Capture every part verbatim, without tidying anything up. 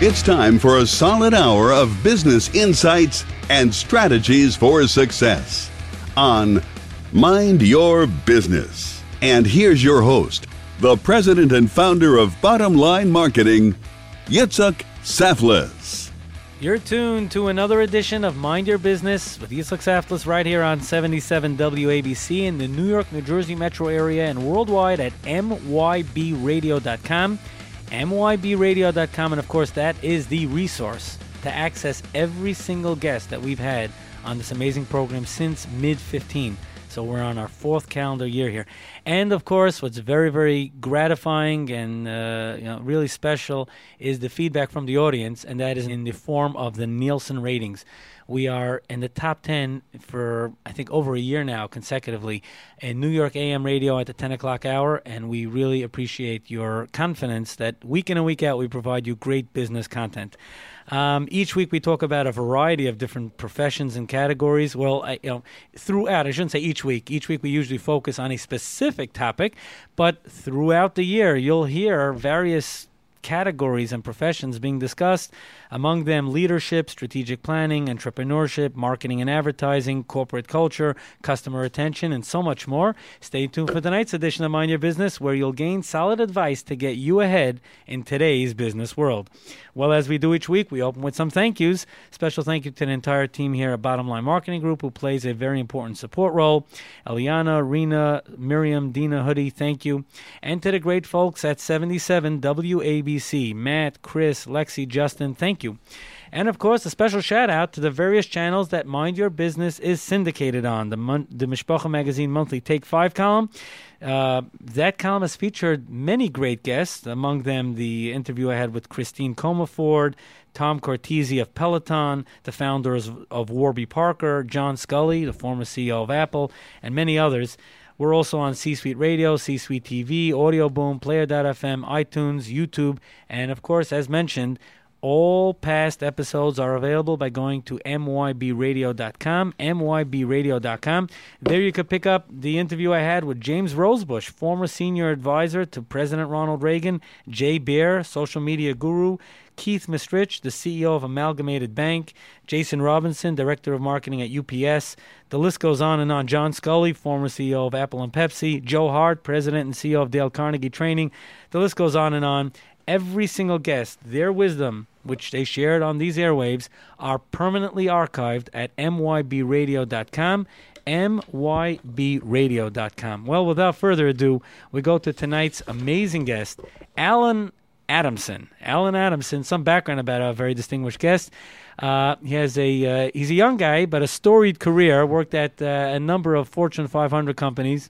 It's time for a solid hour of business insights and strategies for success on Mind Your Business. And here's your host, the president and founder of Bottom Line Marketing, Yitzhak Saflis. You're tuned to another edition of Mind Your Business with Yitzhak Saflis right here on seventy-seven W A B C in the New York, New Jersey metro area and worldwide at M Y B radio dot com. M Y B radio dot com, and of course that is the resource to access every single guest that we've had on this amazing program since mid fifteen. So we're on our fourth calendar year here. And of course, what's very, very gratifying and uh, you know, really special is the feedback from the audience, and that is in the form of the Nielsen ratings. We are in the top ten for, I think, over a year now consecutively in New York A M radio at the ten o'clock hour, and we really appreciate your confidence that week in and week out we provide you great business content. Um, each week we talk about a variety of different professions and categories. Well, I, you know, throughout, I shouldn't say each week. Each week we usually focus on a specific topic, but throughout the year you'll hear various categories and professions being discussed, among them leadership, strategic planning, entrepreneurship, marketing and advertising, corporate culture, customer retention, and so much more. Stay tuned for tonight's edition of Mind Your Business, where you'll gain solid advice to get you ahead in today's business world. Well, as we do each week, we open with some thank yous. Special thank you to the entire team here at Bottom Line Marketing Group, who plays a very important support role. Eliana, Rena, Miriam, Dina, Hoodie, thank you. And to the great folks at seventy-seven W A B C, Matt, Chris, Lexi, Justin, thank you. And, of course, a special shout-out to the various channels that Mind Your Business is syndicated on. The, Mon- the Mishpacha Magazine Monthly Take five column. Uh, that column has featured many great guests, among them the interview I had with Christine Comaford, Tom Cortese of Peloton, the founders of Warby Parker, John Scully, the former C E O of Apple, and many others. We're also on C-Suite Radio, C-Suite T V, Audio Boom, Player dot f m, iTunes, YouTube, and, of course, as mentioned, all past episodes are available by going to M Y B radio dot com, M Y B radio dot com. There you could pick up the interview I had with James Rosebush, former senior advisor to President Ronald Reagan, Jay Baer, social media guru, Keith Mistrich, the C E O of Amalgamated Bank, Jason Robinson, director of marketing at U P S. The list goes on and on. John Scully, former C E O of Apple and Pepsi, Joe Hart, president and C E O of Dale Carnegie Training. The list goes on and on. Every single guest, their wisdom, which they shared on these airwaves, are permanently archived at M Y B radio dot com, M Y B radio dot com. Well, without further ado, we go to tonight's amazing guest, Alan Adamson. Alan Adamson, some background about our very distinguished guest. Uh, he has a uh, he's a young guy, but a storied career, worked at uh, a number of Fortune five hundred companies.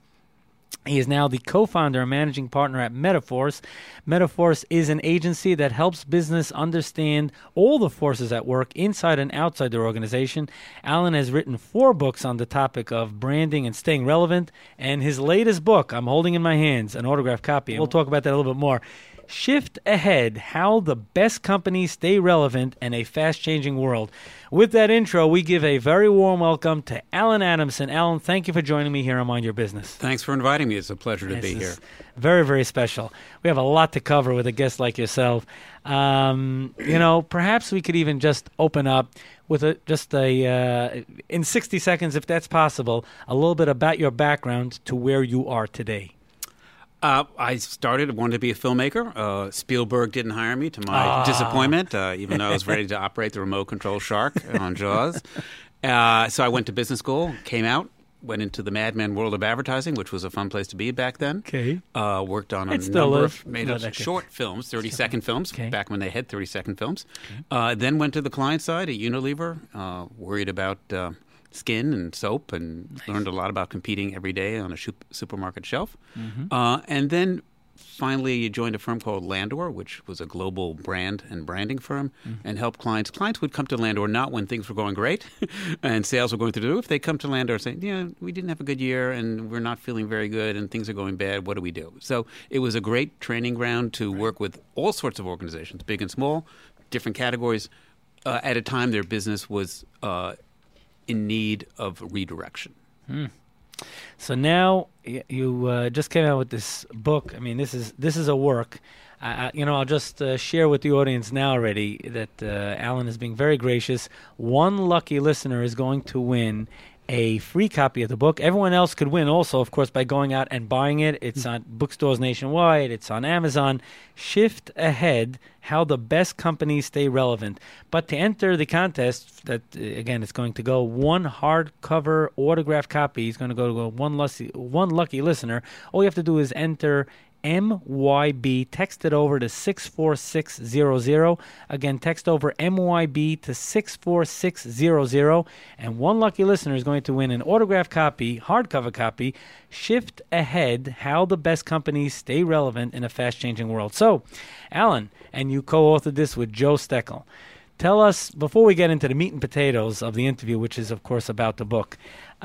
He is now the co-founder and managing partner at Metaforce. Metaforce is an agency that helps business understand all the forces at work inside and outside their organization. Alan has written four books on the topic of branding and staying relevant, and his latest book, I'm holding in my hands, an autographed copy. We'll talk about that a little bit more. Shift Ahead, How the Best Companies Stay Relevant in a Fast-Changing World. With that intro, we give a very warm welcome to Alan Adamson. Alan, thank you for joining me here on Mind Your Business. Thanks for inviting me. It's a pleasure to this be here. Very, very special. We have a lot to cover with a guest like yourself. Um, you know, perhaps we could even just open up with a, just a, uh, in sixty seconds, if that's possible, a little bit about your background to where you are today. Uh, I started, wanted to be a filmmaker. Uh, Spielberg didn't hire me, to my oh. disappointment, uh, even though I was ready to operate the remote control shark on Jaws. Uh, so I went to business school, came out, went into the Mad Men world of advertising, which was a fun place to be back then. Okay. Uh, worked on a It still number is. of made No, up that short films, thirty-second films, Okay. back when they had thirty-second films. Okay. Uh, then went to the client side at Unilever, uh, worried about uh, skin and soap, and Nice. learned a lot about competing every day on a shu- supermarket shelf. Mm-hmm. Uh, and then finally joined a firm called Landor, which was a global brand and branding firm, Mm-hmm. and helped clients. Clients would come to Landor not when things were going great and sales were going through the roof. They come to Landor saying, yeah, we didn't have a good year and we're not feeling very good and things are going bad. What do we do? So it was a great training ground to work with all sorts of organizations, big and small, different categories. Uh, at a time their business was uh, in need of redirection. Mm. So now y- you uh, just came out with this book. I mean, this is this is a work. Uh, you know, I'll just uh, share with the audience now already that uh, Alan is being very gracious. One lucky listener is going to win a free copy of the book. Everyone else could win also, of course, by going out and buying it. It's on bookstores nationwide. It's on Amazon. Shift Ahead, How the Best Companies Stay Relevant. But to enter the contest, that uh, again, it's going to go one hardcover autograph copy. Is going to go to one lucky, one lucky listener. All you have to do is enter M Y B, text it over to six four six zero zero. Again, text over M Y B to six four six zero zero. And one lucky listener is going to win an autographed copy, hardcover copy, Shift Ahead, How the Best Companies Stay Relevant in a Fast-Changing World. So, Alan, and you co-authored this with Joe Steckel. Tell us, before we get into the meat and potatoes of the interview, which is, of course, about the book,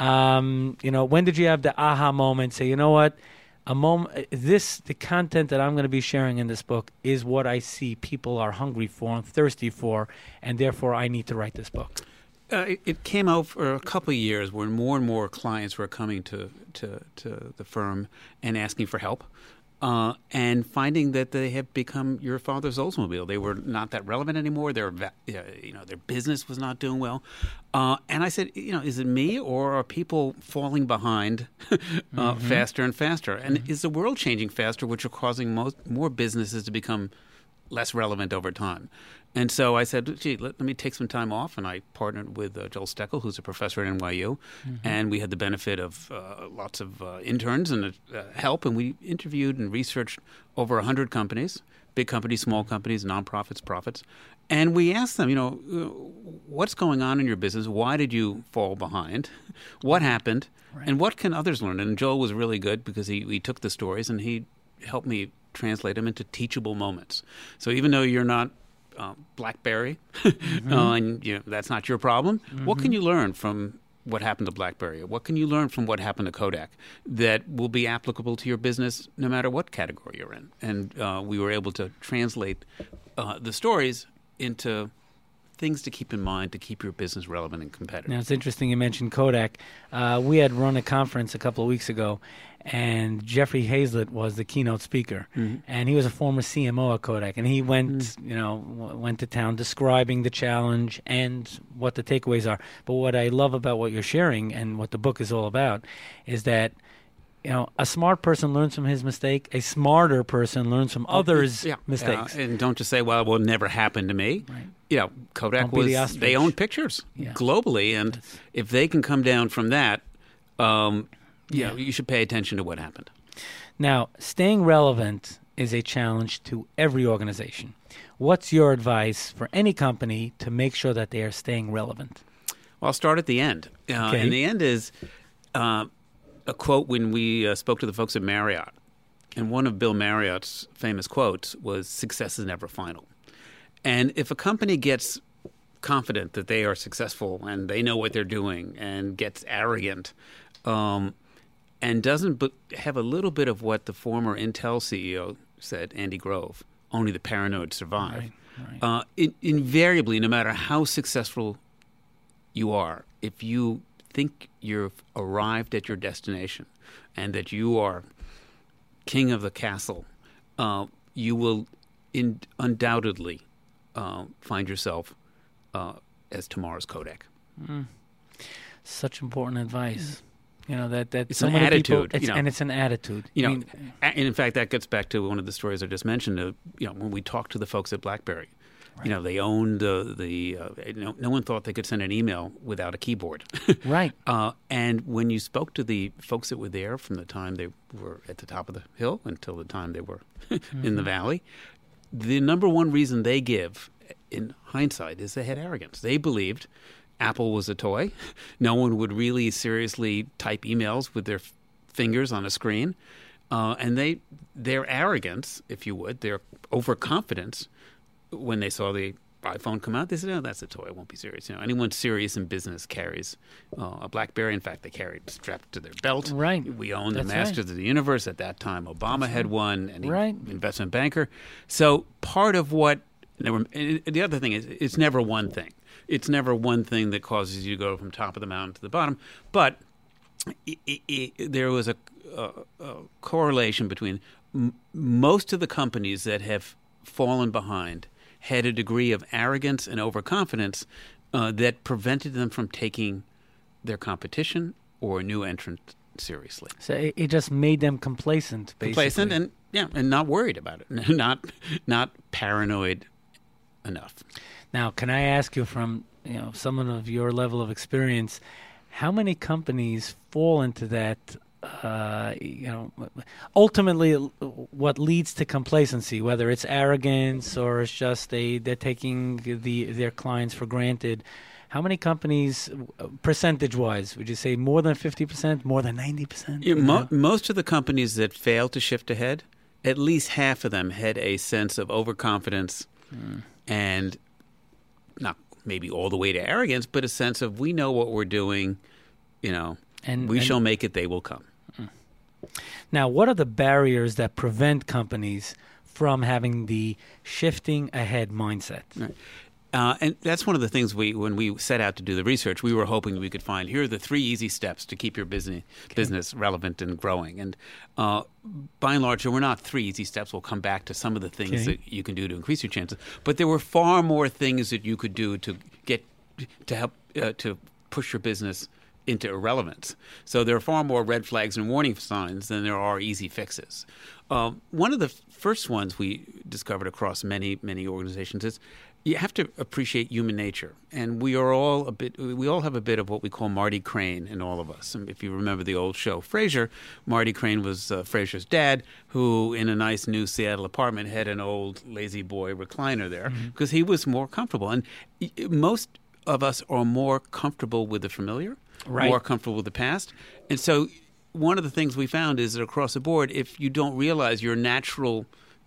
um, you know, when did you have the aha moment, say, you know what, A moment, this, the content that I'm going to be sharing in this book is what I see people are hungry for and thirsty for, and therefore I need to write this book? Uh, it, it came out for a couple of years where more and more clients were coming to, to, to the firm and asking for help. Uh, and finding that they have become your father's Oldsmobile. They were not that relevant anymore. Their, uh, you know, their business was not doing well. Uh, and I said, you know, is it me or are people falling behind uh, mm-hmm. faster and faster? And mm-hmm. is the world changing faster, which are causing most, more businesses to become less relevant over time? And so I said, gee, let, let me take some time off. And I partnered with uh, Joel Steckel, who's a professor at N Y U. Mm-hmm. And we had the benefit of uh, lots of uh, interns and uh, help. And we interviewed and researched over one hundred companies, big companies, small companies, nonprofits, profits. And we asked them, you know, what's going on in your business? Why did you fall behind? What happened? Right. And what can others learn? And Joel was really good because he, he took the stories and he helped me translate them into teachable moments. So even though you're not Uh, BlackBerry, mm-hmm. uh, and you know, that's not your problem. Mm-hmm. What can you learn from what happened to BlackBerry? What can you learn from what happened to Kodak that will be applicable to your business no matter what category you're in? And uh, we were able to translate uh, the stories into things to keep in mind to keep your business relevant and competitive. Now, it's interesting you mentioned Kodak. Uh, we had run a conference a couple of weeks ago, and Jeffrey Hazlett was the keynote speaker, mm-hmm. and he was a former C M O at Kodak, and he went, mm-hmm. you know, w- went to town describing the challenge and what the takeaways are. But what I love about what you're sharing and what the book is all about is that, you know, a smart person learns from his mistake. A smarter person learns from others' yeah. mistakes. Uh, and don't just say, well, it will never happen to me. Right. You know, Kodak Don't was, the they own pictures yeah. globally. And yes. if they can come down from that, um, you yeah. know, you should pay attention to what happened. Now, staying relevant is a challenge to every organization. What's your advice for any company to make sure that they are staying relevant? Well, I'll start at the end. Uh, okay. And the end is uh, a quote when we uh, spoke to the folks at Marriott. And one of Bill Marriott's famous quotes was, "Success is never final." And if a company gets confident that they are successful and they know what they're doing and gets arrogant um, and doesn't but have a little bit of what the former Intel C E O said, Andy Grove, only the paranoid survive, right, right. Uh, in, invariably, no matter how successful you are, if you think you've arrived at your destination and that you are king of the castle, uh, you will in, undoubtedly uh, find yourself uh, as tomorrow's Kodak. Mm. Such important advice. You know, that, that it's so an many attitude. People, it's, you know, and it's an attitude. You know, I mean, and in fact, that gets back to one of the stories I just mentioned. Uh, you know, when we talked to the folks at BlackBerry, right. you know, they owned uh, the. Uh, no, no one thought they could send an email without a keyboard. Right. Uh, and when you spoke to the folks that were there from the time they were at the top of the hill until the time they were mm-hmm. in the valley, the number one reason they give, in hindsight, is they had arrogance. They believed Apple was a toy. No one would really seriously type emails with their f- fingers on a screen. Uh, and they, their arrogance, if you would, their overconfidence, when they saw the iPhone come out, they said, oh, that's a toy. It won't be serious. You know, anyone serious in business carries uh, a BlackBerry. In fact, they carried it strapped to their belt. Right. We owned That's the Masters right. of the Universe at that time. Obama That's had right. one, and he right. investment banker. So part of what, there were, and the other thing is, it's never one thing. It's never one thing that causes you to go from top of the mountain to the bottom. But it, it, it, there was a, a, a correlation between m- most of the companies that have fallen behind had a degree of arrogance and overconfidence uh, that prevented them from taking their competition or a new entrant seriously. So it, it just made them complacent, basically. Complacent and yeah, and not worried about it, not not paranoid enough. Now, can I ask you, from you know someone of your level of experience, how many companies fall into that? Uh, you know, ultimately, what leads to complacency, whether it's arrogance or it's just they they're taking the their clients for granted. How many companies, percentage-wise, would you say more than fifty percent, more than ninety percent? Yeah, mo- most of the companies that fail to shift ahead, at least half of them had a sense of overconfidence mm. and not maybe all the way to arrogance, but a sense of we know what we're doing, you know, and we and, shall make it, they will come. Mm. Now, what are the barriers that prevent companies from having the shifting ahead mindset? Right. Uh, and that's one of the things we, when we set out to do the research, we were hoping we could find, here are the three easy steps to keep your business okay. business relevant and growing. And uh, by and large, there were not three easy steps. We'll come back to some of the things okay. that you can do to increase your chances. But there were far more things that you could do to get to help uh, to push your business into irrelevance. So there are far more red flags and warning signs than there are easy fixes. Uh, one of the first ones we discovered across many, many organizations is you have to appreciate human nature, and we are all a bit. We all have a bit of what we call Marty Crane in all of us. And if you remember the old show Frasier, Marty Crane was uh, Frasier's dad, who in a nice new Seattle apartment had an old lazy boy recliner there because mm-hmm. he was more comfortable. And most of us are more comfortable with the familiar, right. more comfortable with the past, and so one of the things we found is that across the board, if you don't realize your natural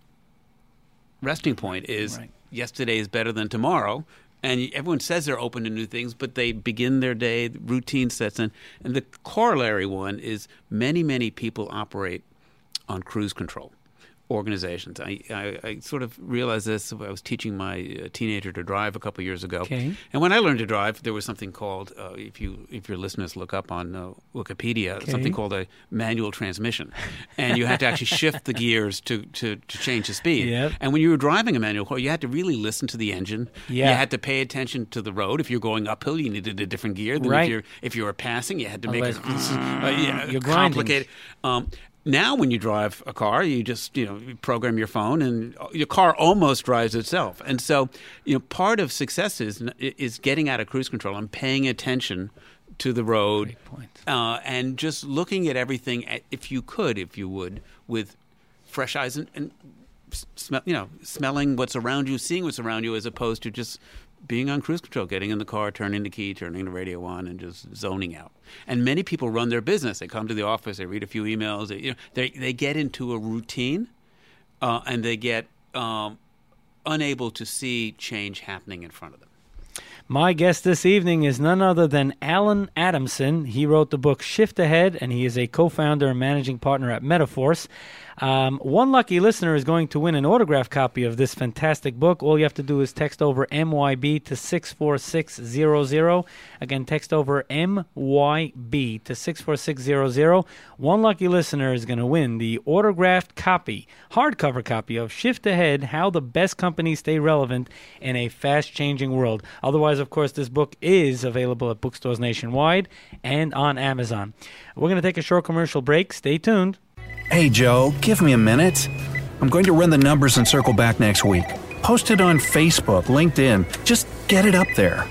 resting point is. Right. Yesterday is better than tomorrow, and everyone says they're open to new things, but they begin their day, routine sets in. And the corollary one is many, many people operate on cruise control organizations. I, I, I sort of realized this. I was teaching my uh, teenager to drive a couple of years ago. Okay. And when I learned to drive, there was something called, uh, if you if your listeners look up on uh, Wikipedia, okay. something called a manual transmission. And you had to actually shift the gears to, to, to change the speed. Yep. And when you were driving a manual car, you had to really listen to the engine. Yeah. You had to pay attention to the road. If you're going uphill, you needed a different gear than right. if you're if you were passing. You had to make Otherwise, it uh, yeah, you're complicated. Um, Now, when you drive a car, you just you know you program your phone, and your car almost drives itself. And so, you know, part of success is is getting out of cruise control and paying attention to the road, Great point. Uh, and just looking at everything, at, if you could, if you would, with fresh eyes and, and smell, you know, smelling what's around you, seeing what's around you, as opposed to just being on cruise control, getting in the car, turning the key, turning the radio on, and just zoning out. And many people run their business. They come to the office, they read a few emails, they, you know, they, they get into a routine, uh, and they get um, unable to see change happening in front of them. My guest this evening is none other than Alan Adamson. He wrote the book Shift Ahead, and he is a co-founder and managing partner at Metaforce. Um, one lucky listener is going to win an autographed copy of this fantastic book. All you have to do is text over M Y B to six four six zero zero. Again, text over M Y B to six four six zero zero. One lucky listener is going to win the autographed copy, hardcover copy of Shift Ahead, How the Best Companies Stay Relevant in a Fast-Changing World. Otherwise, of course, this book is available at bookstores nationwide and on Amazon. We're going to take a short commercial break. Stay tuned. Hey, Joe, give me a minute. I'm going to run the numbers and circle back next week. Post it on Facebook, LinkedIn. Just get it up there.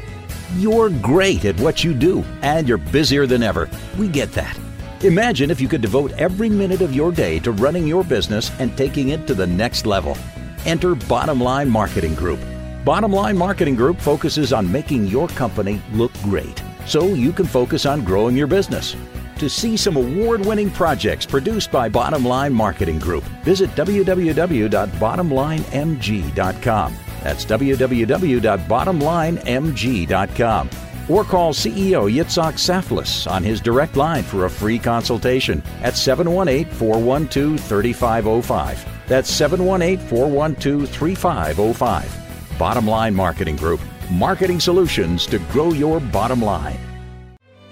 You're great at what you do, and you're busier than ever. We get that. Imagine if you could devote every minute of your day to running your business and taking it to the next level. Enter Bottom Line Marketing Group. Bottom Line Marketing Group focuses on making your company look great, so you can focus on growing your business. To see some award-winning projects produced by Bottom Line Marketing Group, visit w w w dot bottom line m g dot com. That's w w w dot bottom line m g dot com. Or call C E O Yitzhak Saflis on his direct line for a free consultation at seven one eight, four one two, three five zero five. That's seven one eight, four one two, three five zero five. Bottom Line Marketing Group. Marketing solutions to grow your bottom line.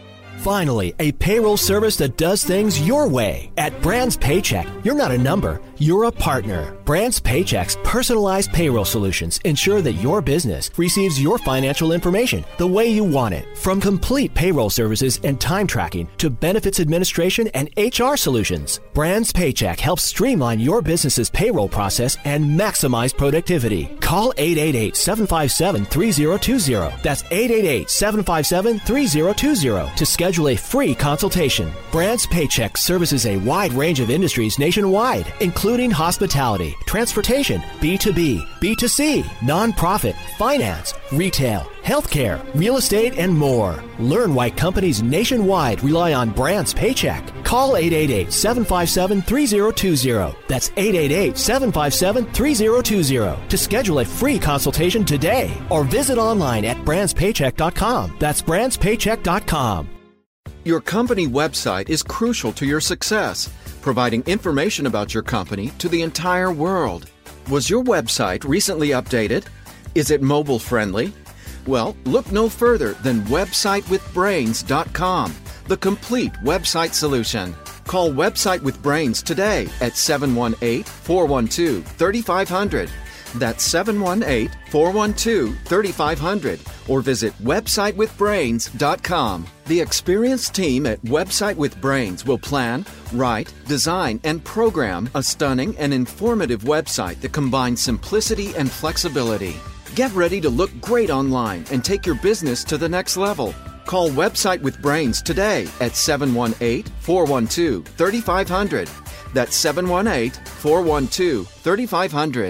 Finally, a payroll service that does things your way. At Brands Paycheck, you're not a number, you're a partner. Brands Paycheck's personalized payroll solutions ensure that your business receives your financial information the way you want it. From complete payroll services and time tracking to benefits administration and H R solutions, Brands Paycheck helps streamline your business's payroll process and maximize productivity. Call eight eight eight, seven five seven, three zero two zero. That's eight eight eight, seven five seven, three zero two zero to schedule a free consultation. Brands Paycheck services a wide range of industries nationwide, including hospitality, transportation, B two B, B two C, nonprofit, finance, retail, healthcare, real estate, and more. Learn why companies nationwide rely on Brands Paycheck. Call eight eight eight, seven five seven, three zero two zero. That's eight eight eight, seven five seven, three zero two zero to schedule a free consultation today or visit online at brands paycheck dot com. That's brands paycheck dot com. Your company website is crucial to your success, providing information about your company to the entire world. Was your website recently updated? Is it mobile friendly? Well, look no further than website with brains dot com, the complete website solution. Call Website with Brains today at seven one eight, four one two, three five zero zero. That's seven one eight, four one two, three five zero zero or visit website with brains dot com. The experienced team at Website with Brains will plan, write, design, and program a stunning and informative website that combines simplicity and flexibility. Get ready to look great online and take your business to the next level. Call Website with Brains today at seven one eight, four one two, three five zero zero. That's seven one eight, four one two, three five zero zero.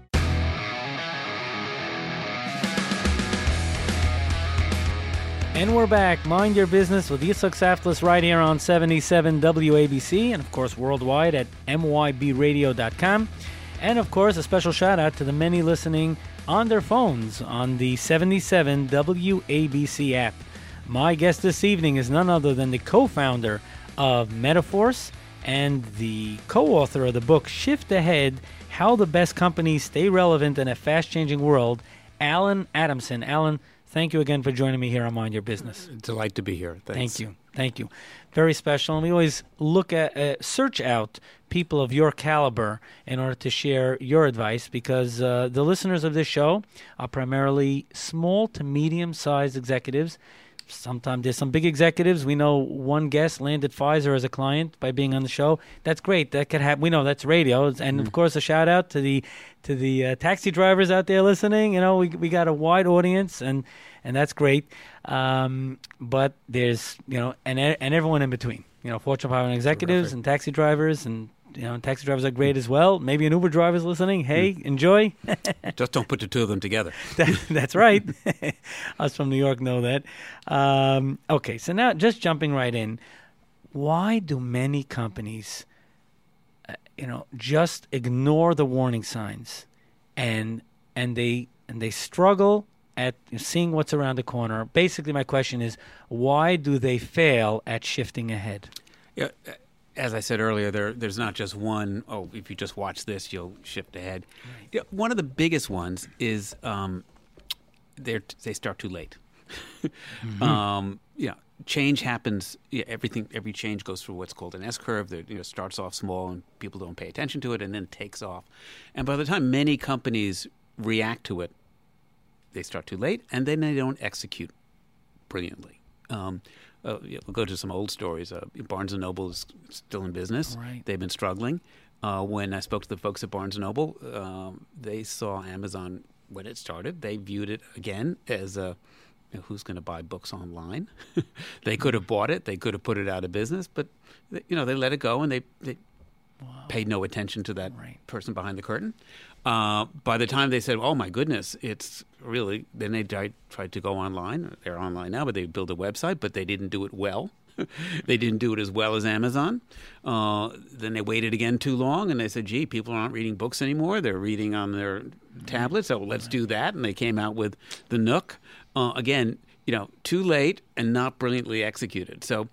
And we're back. Mind Your Business with Yitzhak Saftlis right here on seventy-seven W A B C and, of course, worldwide at M Y B radio dot com. And, of course, a special shout-out to the many listening on their phones on the seventy-seven W A B C app. My guest this evening is none other than the co-founder of Metaforce and the co-author of the book Shift Ahead, How the Best Companies Stay Relevant in a Fast-Changing World, Alan Adamson. Alan, thank you again for joining me here on Mind Your Business. Delight to be here. Thanks. Thank you. Thank you. Very special. And we always look at, uh, search out people of your caliber in order to share your advice because uh, the listeners of this show are primarily small to medium-sized executives. Sometimes there's some big executives. We know one guest landed Pfizer as a client by being on the show. That's great. That could happen. We know that's radio. And, mm-hmm. of course, a shout-out to the to the uh, taxi drivers out there listening. You know, we we got a wide audience, and, and that's great. Um, but there's, you know, and and everyone in between. You know, Fortune five hundred executives Terrific. And taxi drivers, and you know, taxi drivers are great as well. Maybe an Uber driver's listening. Hey, mm. enjoy. Just don't put the two of them together. that, that's right. Us from New York know that. Um, okay, so now just jumping right in, why do many companies, uh, you know, just ignore the warning signs, and and they and they struggle at seeing what's around the corner? Basically, my question is, why do they fail at shifting ahead? Yeah. As I said earlier, there there's not just one, oh, if you just watch this, you'll shift ahead. Right. Yeah, one of the biggest ones is um, they they start too late. mm-hmm. um, you know, change happens. Yeah, everything, every change goes through what's called an S curve. That, you know, starts off small and people don't pay attention to it, and then takes off. And by the time many companies react to it, they start too late, and then they don't execute brilliantly. Um, Uh, yeah, we'll go to some old stories. Uh, Barnes and Noble is still in business. Right. They've been struggling. Uh, when I spoke to the folks at Barnes and Noble, um, they saw Amazon when it started. They viewed it again as a, you know, who's going to buy books online? They could have bought it. They could have put it out of business, but they, you know, they let it go, and they, they wow. paid no attention to that right. person behind the curtain. Uh, by the time they said, "Oh my goodness, it's really," then they tried, tried to go online. They're online now, but they built a website, but they didn't do it well. They didn't do it as well as Amazon. Uh, then they waited again too long, and they said, "Gee, people aren't reading books anymore. They're reading on their tablets, so let's do that." And they came out with the Nook. Uh, again, you know, too late and not brilliantly executed. So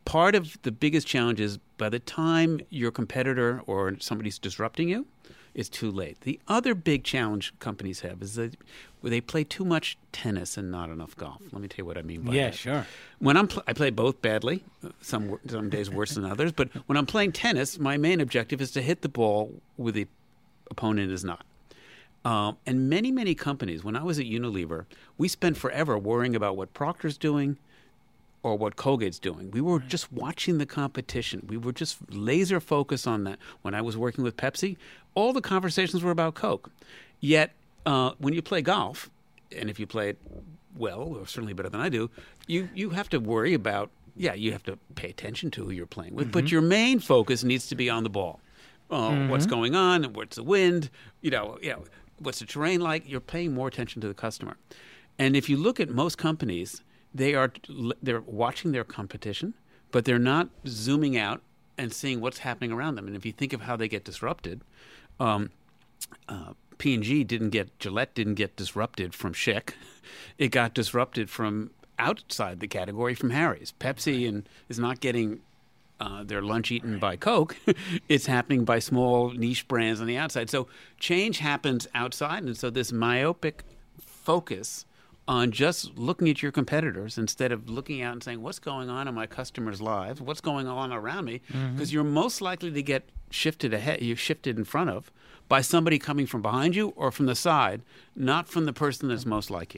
part of the biggest challenge is by the time your competitor or somebody's disrupting you, it's too late. The other big challenge companies have is that they play too much tennis and not enough golf. Let me tell you what I mean by yeah, that. sure. When I'm pl- I play both badly, some some days worse than others. But when I'm playing tennis, my main objective is to hit the ball where the opponent is not. Um, and many, many companies, when I was at Unilever, we spent forever worrying about what Procter's doing or what Colgate's doing. We were just watching the competition. We were just laser focused on that. When I was working with Pepsi, all the conversations were about Coke. Yet, uh, when you play golf, and if you play it well, or certainly better than I do, you, you have to worry about, yeah, you have to pay attention to who you're playing with, mm-hmm. but your main focus needs to be on the ball. Uh, mm-hmm. What's going on? What's the wind? You know, you know, what's the terrain like? You're paying more attention to the customer. And if you look at most companies, they are they're watching their competition, but they're not zooming out and seeing what's happening around them. And if you think of how they get disrupted, um, uh, P and G didn't get Gillette didn't get disrupted from Schick. It got disrupted from outside the category from Harry's. Pepsi and is not getting uh, their lunch eaten by Coke. It's happening by small niche brands on the outside. So change happens outside, and so this myopic focus on just looking at your competitors instead of looking out and saying, what's going on in my customers' lives? What's going on around me? Because mm-hmm. you're most likely to get shifted ahead, you're shifted in front of by somebody coming from behind you or from the side, not from the person that's most like you.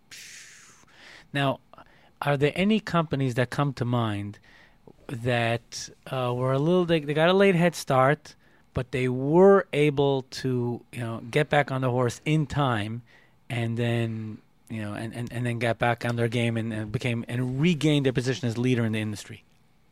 Now, are there any companies that come to mind that uh, were a little, they, they got a late head start, but they were able to, you know, get back on the horse in time and then... You know, and, and, and then got back on their game and, and became and regained their position as leader in the industry.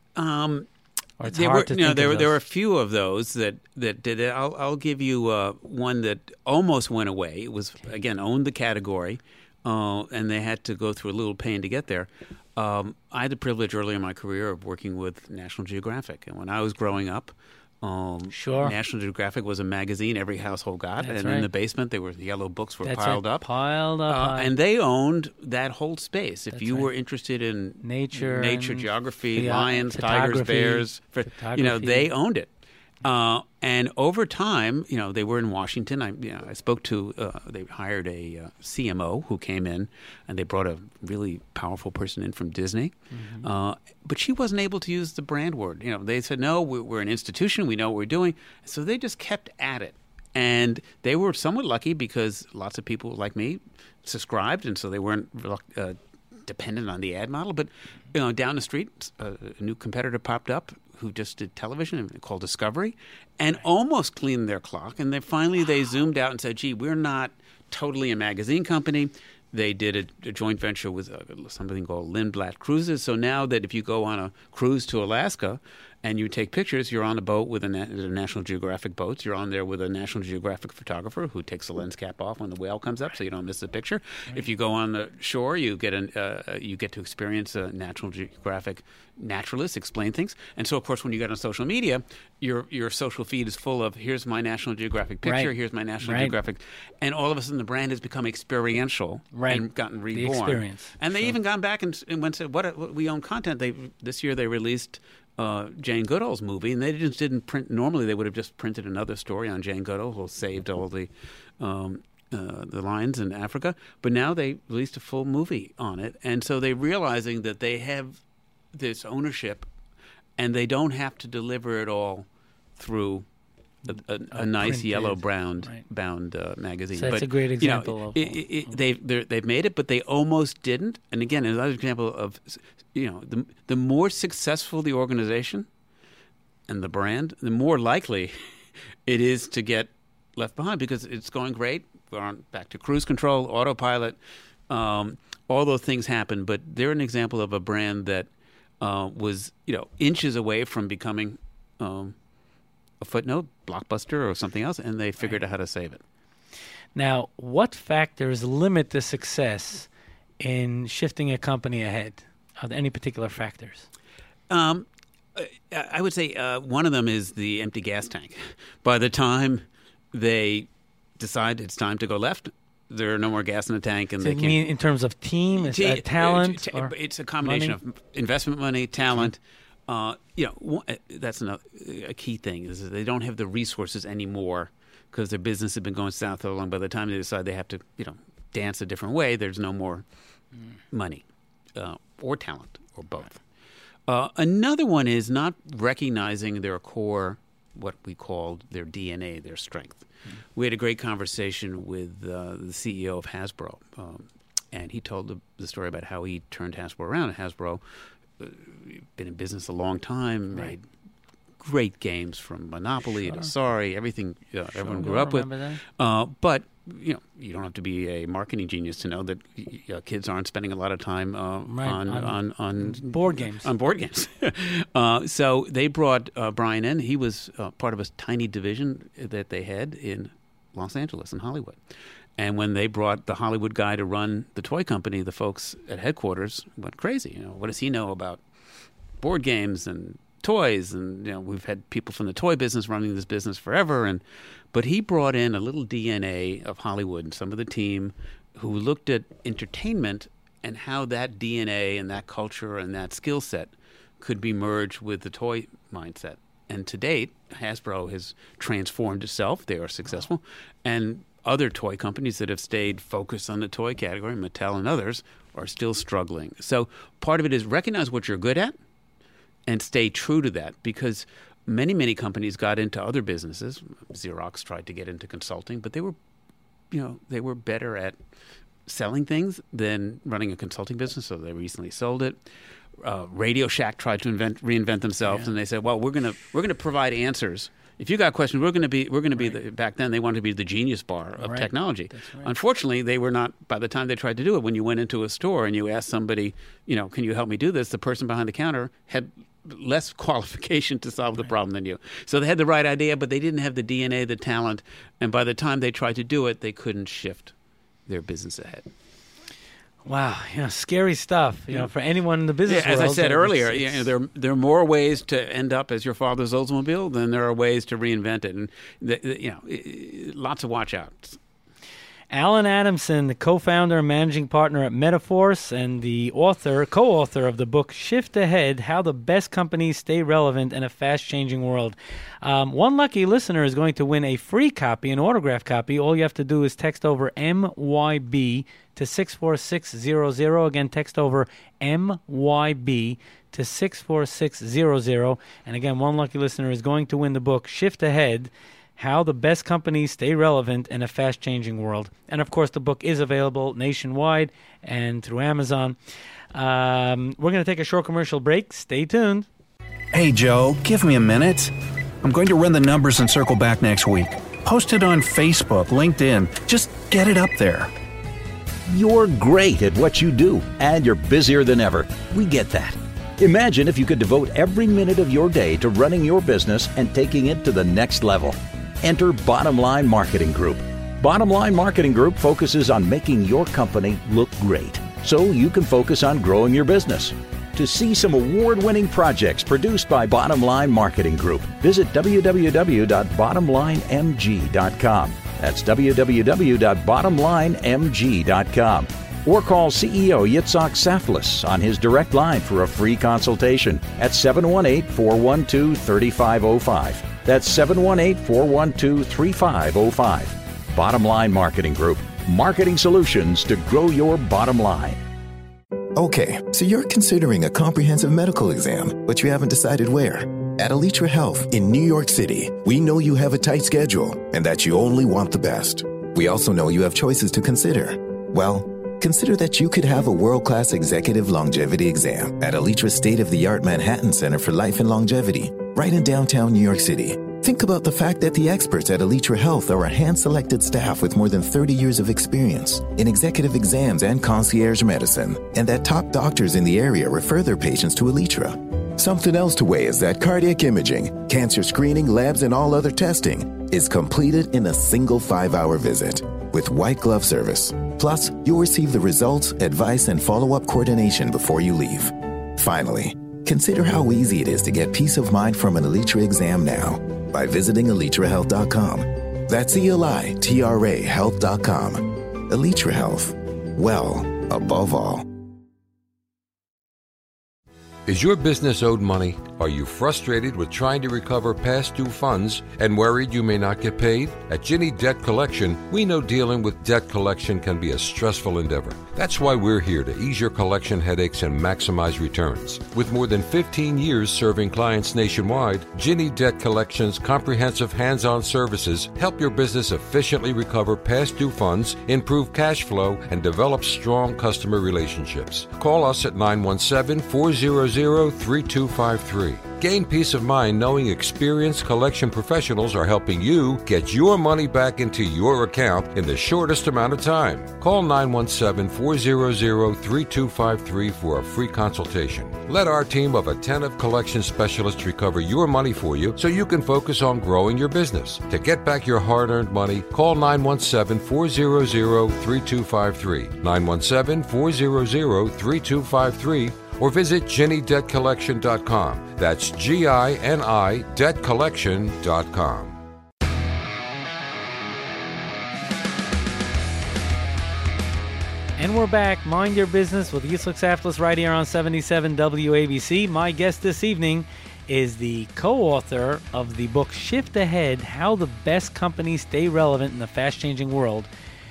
Um, or it's there hard were, to you know, think there of were those. there were a few of those that, that did it. I'll I'll give you uh, one that almost went away. It was again owned the category, uh, and they had to go through a little pain to get there. Um, I had the privilege early in my career of working with National Geographic, and when I was growing up. Um, sure. National Geographic was a magazine every household got, That's and right. in the basement, there were the yellow books were That's piled right. up, piled up, uh, high. and they owned that whole space. If That's you right. were interested in nature, nature, and geography, phia- lions, tigers, photography, bears, for, you know, photography. they owned it. Uh, and over time, you know, they were in Washington. I, you know, I spoke to. Uh, they hired a uh, C M O who came in, and they brought a really powerful person in from Disney. Mm-hmm. Uh, but she wasn't able to use the brand word. You know, they said, "No, we're, we're an institution. We know what we're doing." So they just kept at it, and they were somewhat lucky because lots of people like me subscribed, and so they weren't uh, dependent on the ad model. But you know, down the street, uh, a new competitor popped up who just did television called Discovery, and right. almost cleaned their clock. And then finally wow. they zoomed out and said, gee, we're not totally a magazine company. They did a, a joint venture with uh, something called Lindblad Cruises. So now that if you go on a cruise to Alaska and you take pictures, you're on a boat with a, na- a National Geographic boat. You're on there with a National Geographic photographer who takes the lens cap off when the whale comes up, so you don't miss the picture. Right. If you go on the shore, you get an, uh, you get to experience a National Geographic naturalist explain things. And so, of course, when you get on social media, your your social feed is full of here's my National Geographic picture, right. here's my National right. Geographic, and all of a sudden the brand has become experiential right. and gotten reborn. The experience. And they sure. even gone back and, and went said, "What, what we own content." They this year they released. Uh, Jane Goodall's movie, and they just didn't print. Normally, they would have just printed another story on Jane Goodall, who saved all the um, uh, the lions in Africa. But now they released a full movie on it, and so they're realizing that they have this ownership, and they don't have to deliver it all through a, a, a, a nice printed, yellow brown right. bound uh, magazine. So that's but, a great example you know, of it, it, it, they've they've made it, but they almost didn't. And again, another example of. You know, the the more successful the organization and the brand, the more likely it is to get left behind because it's going great. We're on back to cruise control, autopilot, um, all those things happen. But they're an example of a brand that uh, was, you know, inches away from becoming um, a footnote, Blockbuster, or something else, and they figured right. out how to save it. Now, what factors limit the success in shifting a company ahead? Are there any particular factors? Um, I would say uh, one of them is the empty gas tank. By the time they decide it's time to go left, there are no more gas in the tank, and Does they it can't. mean in terms of team, is T- uh, talent, t- or it's a combination money? of investment money, talent, Uh, you know, one, that's another, a key thing is that they don't have the resources anymore because their business has been going south so long. By the time they decide they have to, you know, dance a different way, there's no more mm. money uh, or talent or both. Uh, another one is not recognizing their core, what we called their D N A, their strength. Mm. We had a great conversation with uh, the C E O of Hasbro, um, and he told the, the story about how he turned Hasbro around. Hasbro uh, been in business a long time, right. made great games from Monopoly sure. to Sorry, everything uh, sure. everyone grew up with. Uh, but you know, you don't have to be a marketing genius to know that uh, kids aren't spending a lot of time uh, right. on, on, on on board games. On board games. uh, so they brought uh, Brian in. He was uh, part of a tiny division that they had in Los Angeles and Hollywood. And when they brought the Hollywood guy to run the toy company, the folks at headquarters went crazy. You know, what does he know about board games and toys? And you know, we've had people from the toy business running this business forever, and but he brought in a little D N A of Hollywood and some of the team who looked at entertainment and how that D N A and that culture and that skill set could be merged with the toy mindset. And to date, Hasbro has transformed itself. They are successful. Wow. And other toy companies that have stayed focused on the toy category, Mattel and others, are still struggling. So part of it is recognize what you're good at and stay true to that, because many, many companies got into other businesses. Xerox tried to get into consulting, but they were, you know, they were better at selling things than running a consulting business, so they recently sold it. Uh, Radio Shack tried to invent, reinvent themselves, yeah. and they said, "Well, we're gonna we're gonna provide answers. If you got questions, we're gonna be we're gonna right. be the, back then they wanted to be the Genius Bar of right. technology. Right. Unfortunately, they were not. By the time they tried to do it, when you went into a store and you asked somebody, you know, can you help me do this? The person behind the counter had less qualification to solve the problem than you. So they had the right idea, but they didn't have the D N A, the talent, and by the time they tried to do it, they couldn't shift their business ahead. Wow, you know, scary stuff. You yeah. know, for anyone in the business yeah, as world. As I said earlier, you know, there there are more ways to end up as your father's Oldsmobile than there are ways to reinvent it, and the, the, you know, lots of watch outs. Alan Adamson, the co-founder and managing partner at Metaforce and the author, co-author of the book Shift Ahead, How the Best Companies Stay Relevant in a Fast-Changing World. Um, one lucky listener is going to win a free copy, an autographed copy. All you have to do is text over M Y B to six four six zero zero. Again, text over M Y B to six four six zero zero. And again, one lucky listener is going to win the book Shift Ahead, How the Best Companies Stay Relevant in a Fast-Changing World. And, of course, the book is available nationwide and through Amazon. Um, we're going to take a short commercial break. Stay tuned. Hey, Joe, give me a minute. I'm going to run the numbers and circle back next week. Post it on Facebook, LinkedIn. Just get it up there. You're great at what you do, and you're busier than ever. We get that. Imagine if you could devote every minute of your day to running your business and taking it to the next level. Enter Bottom Line Marketing Group. Bottom Line Marketing Group focuses on making your company look great, so you can focus on growing your business. To see some award-winning projects produced by Bottom Line Marketing Group, visit w w w dot bottom line m g dot com. That's w w w dot bottom line m g dot com. Or call C E O Yitzhak Saflis on his direct line for a free consultation at seven one eight, four one two, three five zero five. That's seven one eight, four one two, three five zero five. Bottom Line Marketing Group. Marketing solutions to grow your bottom line. Okay, so you're considering a comprehensive medical exam, but you haven't decided where. At Alitra Health in New York City, we know you have a tight schedule and that you only want the best. We also know you have choices to consider. Well, consider that you could have a world-class executive longevity exam at Alitra's state-of-the-art Manhattan Center for Life and Longevity, right in downtown New York City. Think about the fact that the experts at Alitra Health are a hand-selected staff with more than thirty years of experience in executive exams and concierge medicine, and that top doctors in the area refer their patients to Alitra. Something else to weigh is that cardiac imaging, cancer screening, labs, and all other testing is completed in a single five-hour visit with white glove service. Plus, you'll receive the results, advice, and follow-up coordination before you leave. Finally, consider how easy it is to get peace of mind from an Alitra exam now by visiting alitra health dot com. That's E L I T R A health dot com. Alitra Health. Well, above all. Is your business owed money? Are you frustrated with trying to recover past due funds and worried you may not get paid? At Ginny Debt Collection, we know dealing with debt collection can be a stressful endeavor. That's why we're here to ease your collection headaches and maximize returns. With more than fifteen years serving clients nationwide, Ginny Debt Collection's comprehensive hands-on services help your business efficiently recover past due funds, improve cash flow, and develop strong customer relationships. Call us at nine one seven, four hundred, three two five three. Gain peace of mind knowing experienced collection professionals are helping you get your money back into your account in the shortest amount of time. Call nine one seven, four hundred, three two five three for a free consultation. Let our team of attentive collection specialists recover your money for you so you can focus on growing your business. To get back your hard-earned money, call nine one seven, four hundred, three two five three, nine one seven, four hundred, three two five three, or visit Ginny Debt Collection dot com. That's G I N I Debt Collection dot com. And we're back. Mind Your Business with Yitzhak Saflis right here on seventy-seven W A B C. My guest this evening is the co-author of the book Shift Ahead, How the Best Companies Stay Relevant in the Fast-Changing World,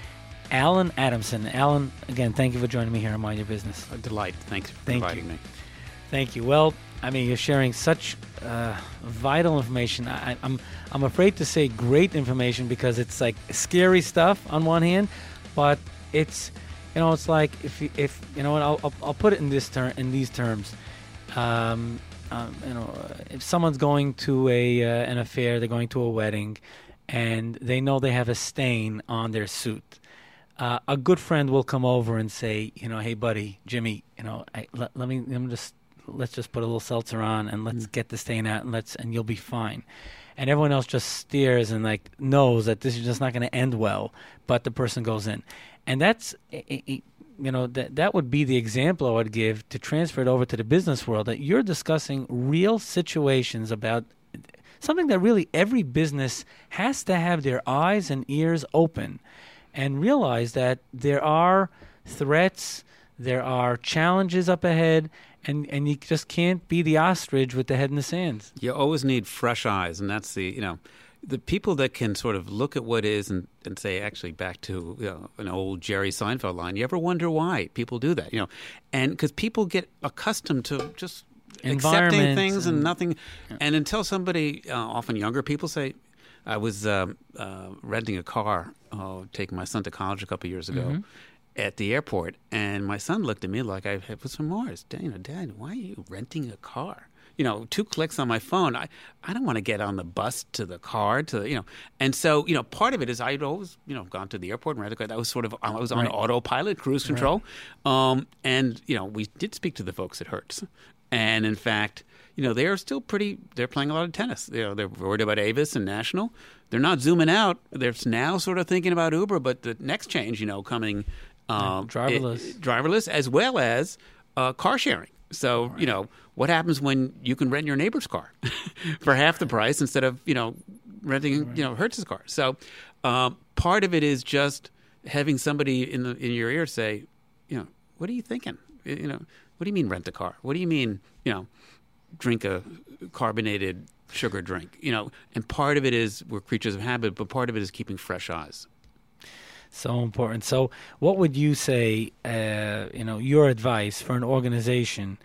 Alan Adamson. Alan, again, thank you for joining me here on Mind Your Business. A delight. Thanks for Thank inviting you. me. Thank you. Well, I mean, you're sharing such uh, vital information. I, I'm I'm afraid to say great information because it's like scary stuff on one hand, but it's you know it's like if you, if you know what I'll, I'll I'll put it in this term in these terms. Um, um, you know, if someone's going to a uh, an affair, they're going to a wedding, and they know they have a stain on their suit. Uh, a good friend will come over and say, you know, hey, buddy, Jimmy, you know, I, let, let me let me just let's just put a little seltzer on and let's mm. get the stain out and let's and you'll be fine. And everyone else just stares and like knows that this is just not going to end well. But the person goes in, and that's you know that that would be the example I would give to transfer it over to the business world. That you're discussing real situations about something that really every business has to have their eyes and ears open. And realize that there are threats, there are challenges up ahead, and, and you just can't be the ostrich with the head in the sand. You always need fresh eyes, and that's the, you know, the people that can sort of look at what is and, and say, actually, back to you know, an old Jerry Seinfeld line, you ever wonder why people do that? You know, and because people get accustomed to just accepting things and, and nothing. Yeah. And until somebody, uh, often younger people say, I was um, uh, renting a car, uh, taking my son to college a couple of years ago mm-hmm. at the airport, and my son looked at me like I was from Mars. Dad, you know, Dad, why are you renting a car? You know, two clicks on my phone. I, I don't want to get on the bus to the car to you know. And so you know, part of it is I'd always you know gone to the airport and rented a car. That was sort of I was on right. autopilot, cruise control, right. um, and you know we did speak to the folks at Hertz, and in fact. You know, they are still pretty, they're playing a lot of tennis. You know, they're worried about Avis and National. They're not zooming out. They're now sort of thinking about Uber, but the next change, you know, coming um, driverless. It, driverless as well as uh, car sharing. So, right. you know, what happens when you can rent your neighbor's car for half the price instead of, you know, renting, right. you know, Hertz's car. So um, part of it is just having somebody in the in your ear say, you know, what are you thinking? You know, what do you mean rent a car? What do you mean, you know, drink a carbonated sugar drink, you know, and part of it is we're creatures of habit, but part of it is keeping fresh eyes. So important. So what would you say, uh, you know, your advice for an organization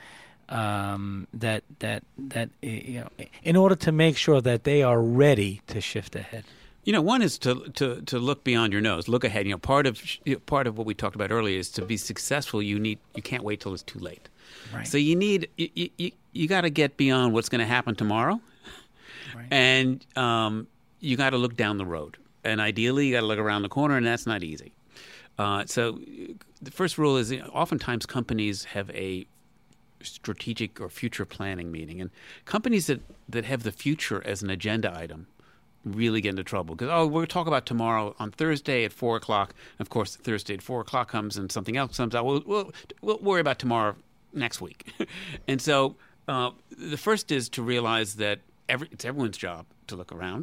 um, that, that, that, you know, in order to make sure that they are ready to shift ahead? You know, one is to, to, to look beyond your nose, look ahead. You know, part of you know, part of what we talked about earlier is to be successful. You need you can't wait till it's too late. Right. So you need you you, you got to get beyond what's going to happen tomorrow, right. and um, you got to look down the road. And ideally, you got to look around the corner, and that's not easy. Uh, so the first rule is, you know, oftentimes companies have a strategic or future planning meeting, and companies that, that have the future as an agenda item really get into trouble because, oh, we'll talk about tomorrow on Thursday at four o'clock. Of course, Thursday at four o'clock comes and something else comes out. We'll, we'll, we'll worry about tomorrow next week. And so uh, the first is to realize that every, it's everyone's job to look around,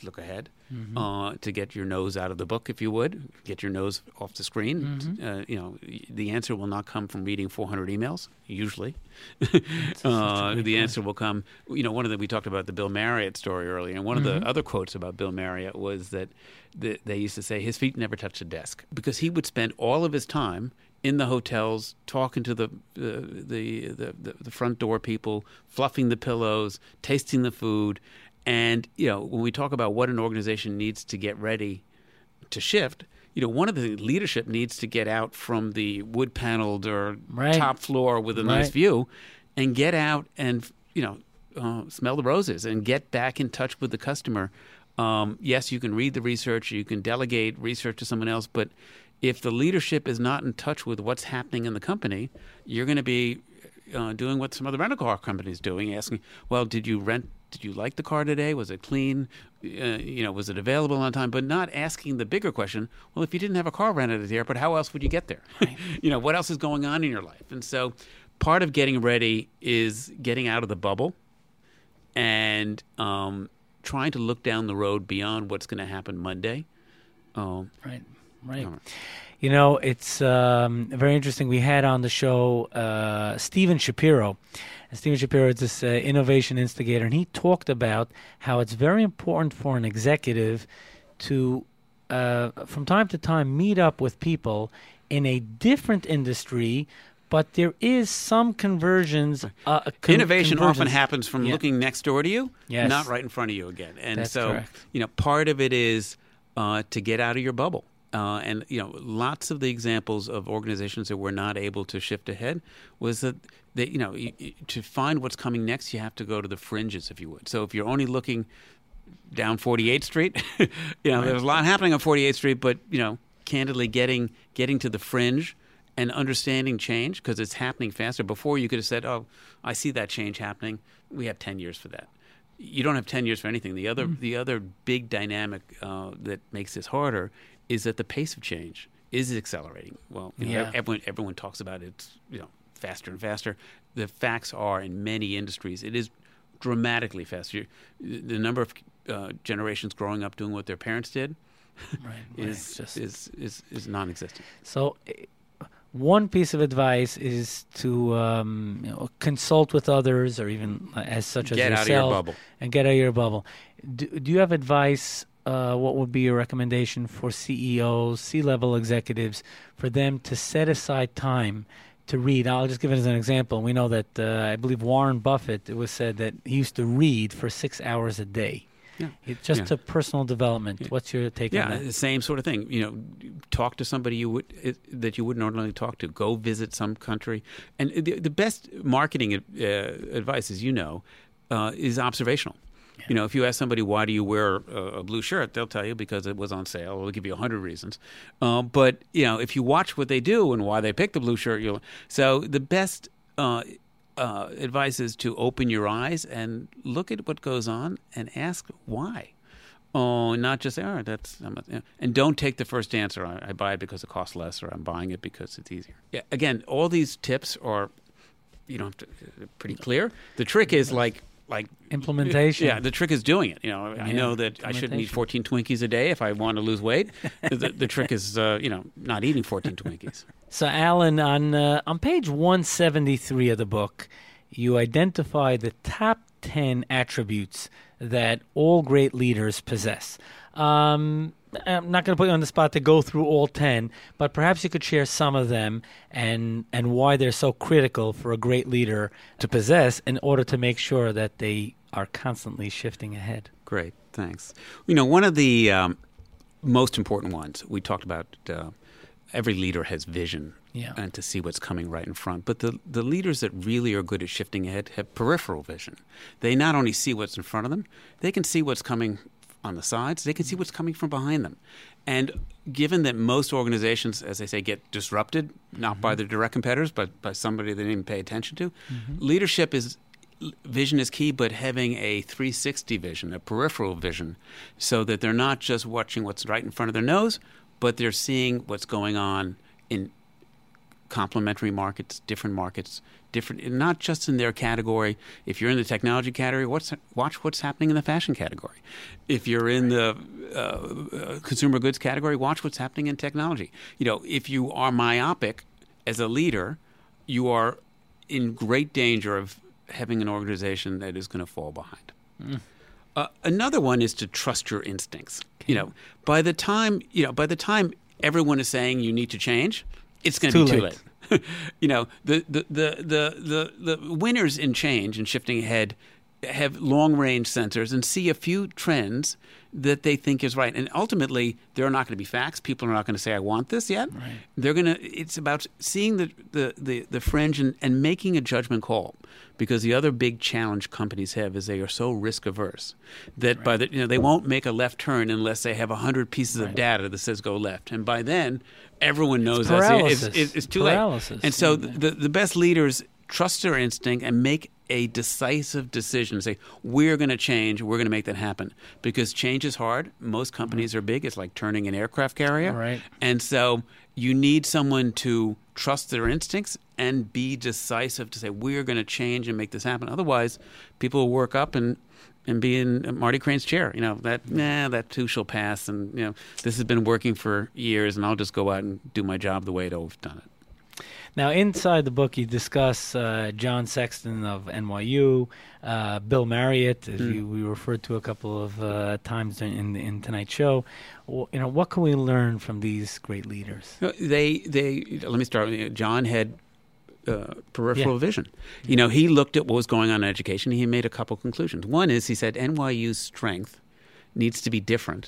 look ahead, Mm-hmm. uh, to get your nose out of the book, if you would, get your nose off the screen. Mm-hmm. Uh, you know, the answer will not come from reading four hundred emails, usually. That's uh, great the point. answer will come, you know, one of the, we talked about the Bill Marriott story earlier, and one of Mm-hmm. the other quotes about Bill Marriott was that the, they used to say his feet never touched a desk, because he would spend all of his time in the hotels, talking to the, uh, the, the the the front door people, fluffing the pillows, tasting the food. And, you know, when we talk about what an organization needs to get ready to shift, you know, one of the leadership needs to get out from the wood-paneled or Right. top floor with a nice Right. view and get out and, you know, uh, smell the roses and get back in touch with the customer. Um, yes, you can read the research, you can delegate research to someone else, but if the leadership is not in touch with what's happening in the company, you're going to be uh, doing what some other rental car companies doing, asking, well, did you rent, did you like the car today? Was it clean? Uh, you know, was it available on time? But not asking the bigger question, well, if you didn't have a car rented at the airport, how else would you get there? Right. You know, what else is going on in your life? And so part of getting ready is getting out of the bubble and um, trying to look down the road beyond what's going to happen Monday. Um, Right, right. all right. You know, it's um, very interesting. We had on the show uh, Steven Shapiro. And Steven Shapiro is this uh, innovation instigator, and he talked about how it's very important for an executive to, uh, from time to time, meet up with people in a different industry, but there is some conversions. Uh, con- Innovation often convergence. happens from Yeah. looking next door to you, Yes. not right in front of you again. And That's so, correct. you know, part of it is uh, to get out of your bubble. Uh, and, you know, lots of the examples of organizations that were not able to shift ahead was that, they, you know, y- y- to find what's coming next, you have to go to the fringes, if you would. So if you're only looking down forty-eighth Street, you know, Right. there's a lot happening on forty-eighth Street, but, you know, candidly getting getting to the fringe and understanding change, because it's happening faster. Before you could have said, oh, I see that change happening. We have ten years for that. You don't have ten years for anything. The other, Mm. the other big dynamic uh, that makes this harder is that the pace of change is accelerating. Well, you know, Yeah. everyone, everyone talks about it, you know, faster and faster. The facts are, in many industries, it is dramatically faster. The number of uh, generations growing up doing what their parents did Right, is, right. It's just- is, is, is non-existent. So, eh, one piece of advice is to um, you know, consult with others, or even uh, as such as Get out yourself, of your bubble. and get out of your bubble. Do, do you have advice? Uh, what would be your recommendation for C E Os, C-level executives, for them to set aside time to read? I'll just give it as an example. We know that uh, I believe Warren Buffett, it was said that he used to read for six hours a day. Yeah. It, just Yeah. to personal development. Yeah. What's your take Yeah, on that? the same sort of thing. You know, talk to somebody you would it, that you wouldn't ordinarily talk to. Go visit some country, and the, the best marketing uh, advice, as you know, uh, is observational. Yeah. You know, if you ask somebody why do you wear a, a blue shirt, they'll tell you because it was on sale. They'll give you a hundred reasons. Uh, but you know, if you watch what they do and why they pick the blue shirt, you'll. So the best. Uh, Uh, advice is to open your eyes and look at what goes on and ask why. Oh, not just say, all right, that's, I'm not, you know, and don't take the first answer. I, I buy it because it costs less, or I'm buying it because it's easier. Yeah, again, all these tips are, you know, pretty clear. The trick is like, like Implementation. Yeah, the trick is doing it. You know, I Yeah, know that I shouldn't eat implementation. fourteen Twinkies a day if I want to lose weight. the, the trick is, uh, you know, not eating fourteen Twinkies. So, Alan, on uh, on page one seventy-three of the book, you identify the top ten attributes that all great leaders possess. Um, I'm not going to put you on the spot to go through all ten, but perhaps you could share some of them and and why they're so critical for a great leader to possess in order to make sure that they are constantly shifting ahead. Great, thanks. You know, one of the um, most important ones we talked about. Uh, every leader has vision, Yeah. and to see what's coming right in front. But the the leaders that really are good at shifting ahead have peripheral vision. They not only see what's in front of them, they can see what's coming on the sides. They can see what's coming from behind them. And given that most organizations, as they say, get disrupted not by their direct competitors, but by somebody they didn't even pay attention to, leadership is. Vision is key, but having a three sixty vision, a peripheral vision, so that they're not just watching what's right in front of their nose, but they're seeing what's going on in complementary markets, different markets, different, not just in their category. If you're in the technology category, what's, watch what's happening in the fashion category. If you're in the uh, uh, consumer goods category, watch what's happening in technology. You know, if you are myopic as a leader, you are in great danger of having an organization that is going to fall behind. Mm. Uh, another one is to trust your instincts. Okay. You know, by the time you know, by the time everyone is saying you need to change, it's going to be too late. late. You know, the the, the the the the winners in change and shifting ahead have long range sensors and see a few trends that they think is right. And ultimately, there are not going to be facts. People are not going to say, I want this yet. Right. They're going to, it's about seeing the, the, the, the fringe and, and making a judgment call. Because the other big challenge companies have is they are so risk averse that right. by the, you know, they won't make a left turn unless they have a hundred pieces right. of data that says go left. And by then, everyone knows that it's, it's, it's too paralysis. late. And so yeah. the, the best leaders trust their instinct and make a decisive decision. Say, we're going to change. We're going to make that happen. Because change is hard. Most companies are big. It's like turning an aircraft carrier. Right. And so you need someone to trust their instincts and be decisive to say, we're going to change and make this happen. Otherwise, people will work up and and be in Marty Crane's chair. You know, that, nah, that too shall pass. And, you know, this has been working for years, and I'll just go out and do my job the way I've always done it. Now, inside the book, you discuss uh, John Sexton of N Y U, uh, Bill Marriott, as mm. you, we referred to a couple of uh, times in, in tonight's show. Well, you know, what can we learn from these great leaders? They, they. Let me start. John had uh, peripheral yeah. vision. You know, he looked at what was going on in education. And he made a couple conclusions. One is he said N Y U's strength needs to be different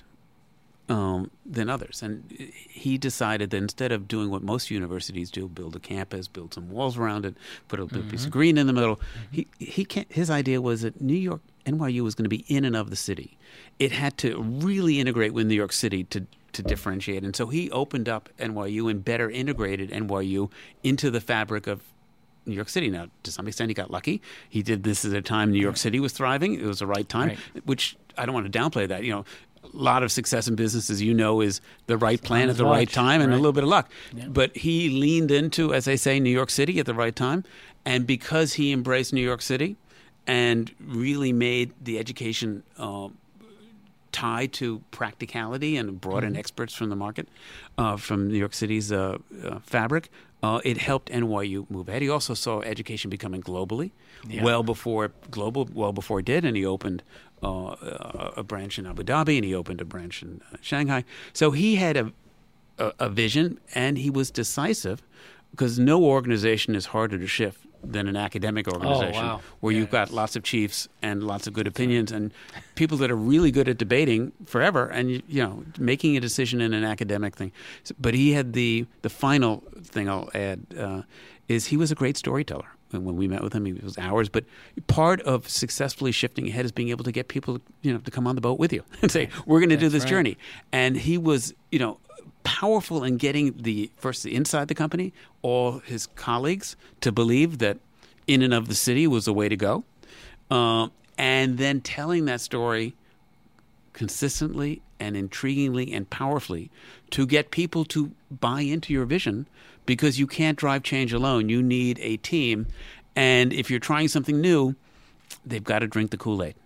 Um, than others. And he decided that instead of doing what most universities do, build a campus, build some walls around it, put a mm-hmm. piece of green in the middle, mm-hmm. he he can't, his idea was that New York, N Y U was going to be in and of the city. It had to really integrate with New York City to to differentiate. And so he opened up N Y U and better integrated N Y U into the fabric of New York City. Now, to some extent, he got lucky. He did this at a time New York City was thriving. It was the right time, right. which I don't want to downplay that. You know, a lot of success in business, as you know, is the right plan at the right time and right. a little bit of luck. Yeah. But he leaned into, as I say, New York City at the right time. And because he embraced New York City and really made the education uh, tied to practicality and brought mm-hmm. in experts from the market, uh, from New York City's uh, uh, fabric, uh, it helped N Y U move ahead. He also saw education becoming globally, yeah. well before global, well before it did, and he opened Uh, a branch in Abu Dhabi, and he opened a branch in uh, Shanghai. So he had a, a, a vision, and he was decisive, because no organization is harder to shift than an academic organization, oh, wow. where yeah, you've got lots of chiefs and lots of good opinions and people that are really good at debating forever, and you know, making a decision in an academic thing. So, but he had the the final thing I'll add uh, is he was a great storyteller. When we met with him, it was hours. But part of successfully shifting ahead is being able to get people, you know, to come on the boat with you and say, "We're going to do this right. journey." And he was, you know, powerful in getting the first the inside the company, all his colleagues to believe that in and of the city was the way to go, uh, and then telling that story consistently and intriguingly and powerfully to get people to buy into your vision. Because you can't drive change alone. You need a team. And if you're trying something new, they've got to drink the Kool-Aid.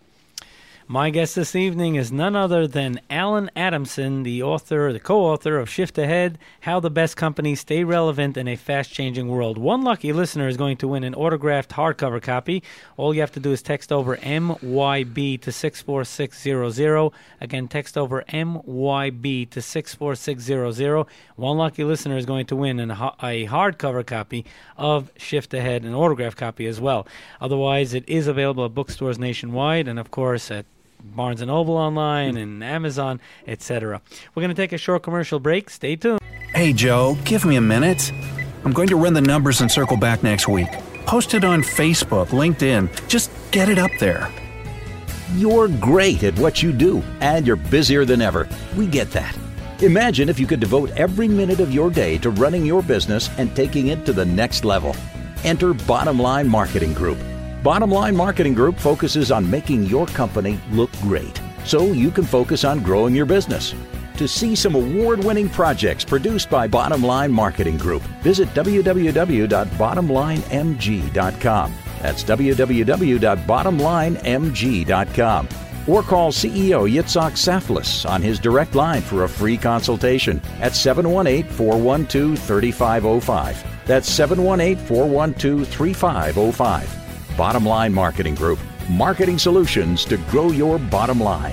My guest this evening is none other than Alan Adamson, the author, the co-author of Shift Ahead, How the Best Companies Stay Relevant in a Fast-Changing World. One lucky listener is going to win an autographed hardcover copy. All you have to do is text over M Y B to six four six zero zero. Again, text over M Y B to six four six zero zero. One lucky listener is going to win an, a hardcover copy of Shift Ahead, an autographed copy as well. Otherwise, it is available at bookstores nationwide and, of course, at Barnes and Noble online and Amazon, et cetera. We're going to take a short commercial break. Stay tuned. Hey, Joe, give me a minute. I'm going to run the numbers and circle back next week. Post it on Facebook, LinkedIn. Just get it up there. You're great at what you do, and you're busier than ever. We get that. Imagine if you could devote every minute of your day to running your business and taking it to the next level. Enter Bottom Line Marketing Group. Bottom Line Marketing Group focuses on making your company look great, so you can focus on growing your business. To see some award-winning projects produced by Bottom Line Marketing Group, visit w w w dot bottom line m g dot com. That's w w w dot bottom line m g dot com. Or call C E O Yitzhak Saflis on his direct line for a free consultation at seven one eight, four one two, three five zero five. That's seven one eight, four one two, three five zero five. Bottom Line Marketing Group. Marketing solutions to grow your bottom line.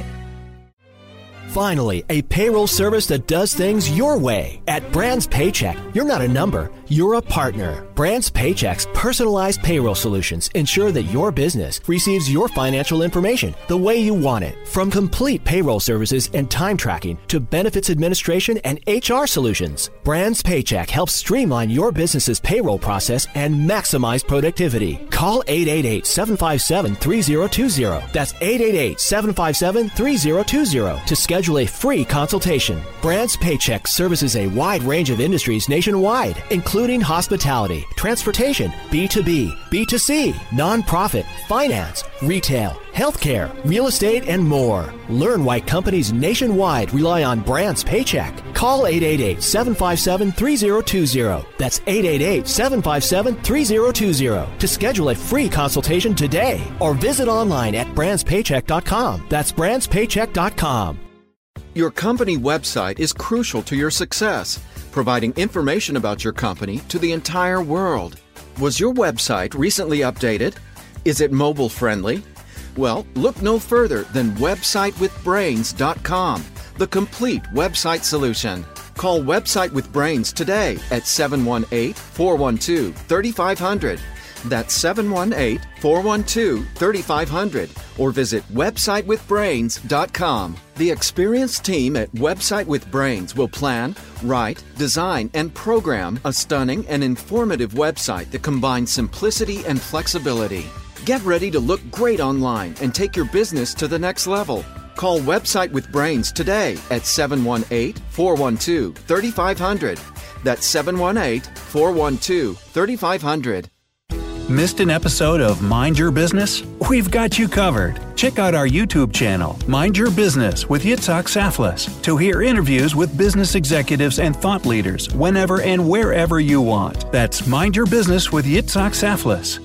Finally, a payroll service that does things your way. At Brands Paycheck, you're not a number, you're a partner. Brands Paycheck's personalized payroll solutions ensure that your business receives your financial information the way you want it. From complete payroll services and time tracking to benefits administration and H R solutions, Brands Paycheck helps streamline your business's payroll process and maximize productivity. Call eight eight eight, seven five seven, three zero two zero. That's eight eight eight, seven five seven, three zero two zero to schedule a free consultation. Brands Paycheck services a wide range of industries nationwide, including hospitality, transportation, B two B, B two C, nonprofit, finance, retail, healthcare, real estate, and more. Learn why companies nationwide rely on Brands Paycheck. Call eight eight eight, seven five seven, three zero two zero. That's eight eight eight, seven five seven, three zero two zero to schedule a free consultation today, or visit online at brands paycheck dot com. That's brands paycheck dot com. Your company website is crucial to your success, providing information about your company to the entire world. Was your website recently updated? Is it mobile friendly? Well, look no further than website with brains dot com, the complete website solution. Call Website with Brains today at seven one eight, four one two, three five zero zero. That's seven one eight, four one two, three five zero zero, or visit website with brains dot com. The experienced team at Website with Brains will plan, write, design, and program a stunning and informative website that combines simplicity and flexibility. Get ready to look great online and take your business to the next level. Call Website with Brains today at seven one eight, four one two, three five zero zero. That's seven one eight, four one two, three five zero zero. Missed an episode of Mind Your Business? We've got you covered. Check out our YouTube channel, Mind Your Business with Yitzhak Saflis, to hear interviews with business executives and thought leaders whenever and wherever you want. That's Mind Your Business with Yitzhak Saflis.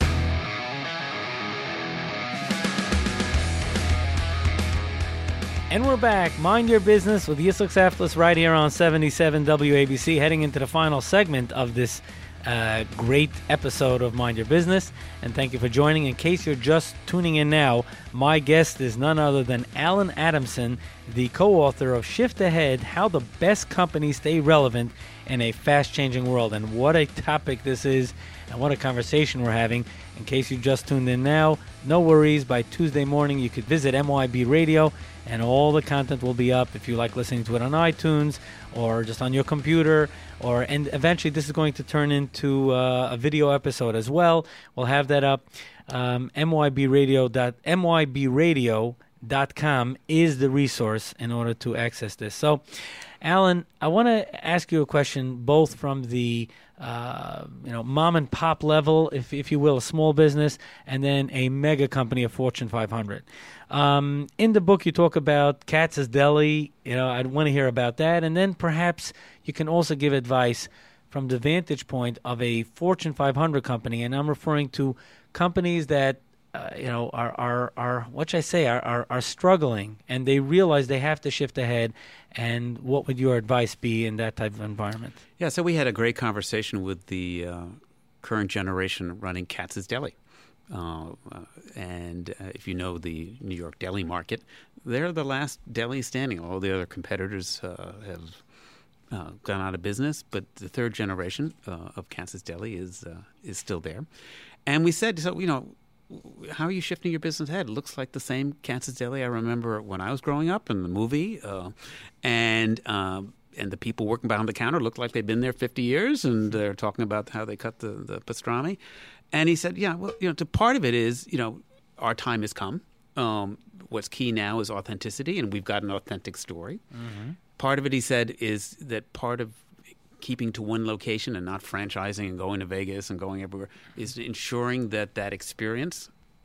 And we're back. Mind Your Business with Yitzhak Saflis right here on seventy-seven W A B C, heading into the final segment of this Uh, great episode of Mind Your Business, and thank you for joining. In case you're just tuning in now, my guest is none other than Alan Adamson, the co-author of Shift Ahead, How the Best Companies Stay Relevant in a Fast-Changing World. And what a topic this is, and what a conversation we're having. In case you just tuned in now, no worries. By Tuesday morning, you could visit M Y B Radio, and all the content will be up if you like listening to it on iTunes or just on your computer. Or and eventually, this is going to turn into uh, a video episode as well. We'll have that up. Um, M Y B radio dot M Y B radio dot com is the resource in order to access this. So, Alan, I want to ask you a question, both from the uh, you know mom and pop level, if if you will, a small business, and then a mega company, a Fortune five hundred. Um, in the book, you talk about Katz's Deli. You know, I'd want to hear about that, and then perhaps you can also give advice from the vantage point of a Fortune five hundred company, and I'm referring to companies that uh, you know are are are what should I say are, are are struggling, and they realize they have to shift ahead. And what would your advice be in that type of environment? Yeah, so we had a great conversation with the uh, current generation running Katz's Deli. Uh, uh, and uh, if you know the New York deli market, they're the last deli standing. All the other competitors uh, have uh, gone out of business, but the third generation uh, of Katz's Deli is uh, is still there. And we said, so you know, how are you shifting your business ahead? It looks like the same Katz's Deli I remember when I was growing up in the movie, uh, and. Um, And the people working behind the counter looked like they'd been there fifty years, and they're talking about how they cut the, the pastrami. And he said, yeah, well, you know, to part of it is, you know, our time has come. Um, what's key now is authenticity, and we've got an authentic story. Mm-hmm. Part of it, he said, is that part of keeping to one location and not franchising and going to Vegas and going everywhere is ensuring that that experience